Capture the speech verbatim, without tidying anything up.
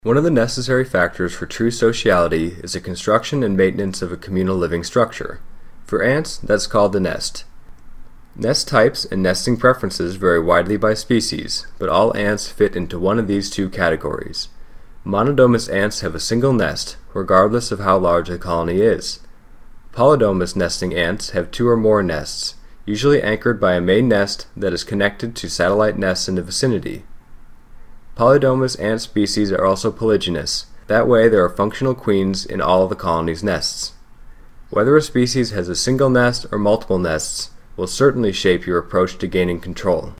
One of the necessary factors for true sociality is the construction and maintenance of a communal living structure. For ants, that's called the nest. Nest types and nesting preferences vary widely by species, but all ants fit into one of these two categories. Monodomous ants have a single nest, regardless of how large the colony is. Polydomous nesting ants have two or more nests, usually anchored by a main nest that is connected to satellite nests in the vicinity. Polydomous ant species are also polygynous. That way there are functional queens in all of the colony's nests. Whether a species has a single nest or multiple nests will certainly shape your approach to gaining control.